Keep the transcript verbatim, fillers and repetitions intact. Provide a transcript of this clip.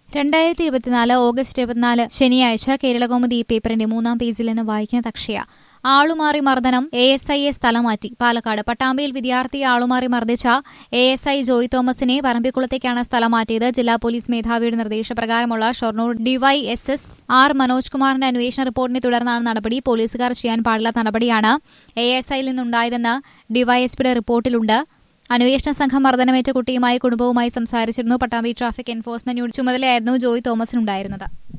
രണ്ടായിരത്തി ഇരുപത്തിനാല് ഓഗസ്റ്റ് ഇരുപത്തിനാല് ശനിയാഴ്ച കേരളകൗമുദി ഈ പേപ്പറിന്റെ മൂന്നാം പേജിൽ നിന്ന് വായിക്കുന്ന അക്ഷയ. ആളുമാറി മർദ്ദനം, എ എസ് ഐയെ സ്ഥലം മാറ്റി. പാലക്കാട് പട്ടാമ്പിയിൽ വിദ്യാർത്ഥിയെ ആളുമാറി മർദ്ദിച്ച എ എസ് ഐ ജോയ് തോമസിനെ പറമ്പിക്കുളത്തേക്കാണ് സ്ഥലം മാറ്റിയത്. ജില്ലാ പോലീസ് മേധാവിയുടെ നിർദ്ദേശപ്രകാരമുള്ള Shoranur DYS S R Manoj കുമാറിന്റെ അന്വേഷണ റിപ്പോർട്ടിനെ തുടർന്നാണ് നടപടി. പോലീസുകാർ ചെയ്യാൻ പാടില്ലാത്ത നടപടിയാണ് എ എസ് ഐയിൽ നിന്നുണ്ടായതെന്ന് ഡിവൈഎസ്പിയുടെ റിപ്പോർട്ടിലുണ്ട്. അന്വേഷണ സംഘം മർദ്ദനമേറ്റ കുട്ടിയുമായി കുടുംബവുമായി സംസാരിച്ചിരുന്നു. പട്ടാമ്പി ട്രാഫിക് എൻഫോഴ്സ്മെന്റ് യൂണിറ്റ് ചുമതലയായിരുന്നു ജോയ് തോമസിനുണ്ടായിരുന്നത്.